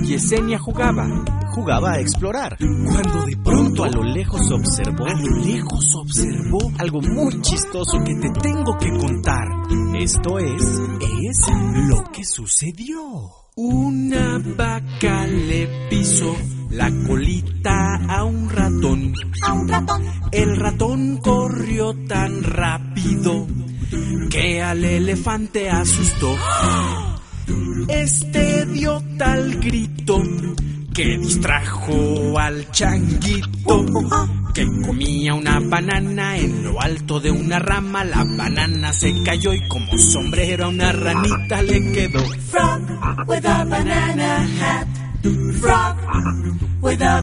Yesenia jugaba a explorar, cuando de pronto a lo lejos observó algo muy chistoso que te tengo que contar. Esto es lo que sucedió. Una vaca le pisó la colita a un ratón. El ratón corrió tan rápido que al elefante asustó. Este dio tal grito que distrajo al changuito, que comía una banana en lo alto de una rama. La banana se cayó y como sombrero a una ranita le quedó. Frog with a banana hat. Frog with a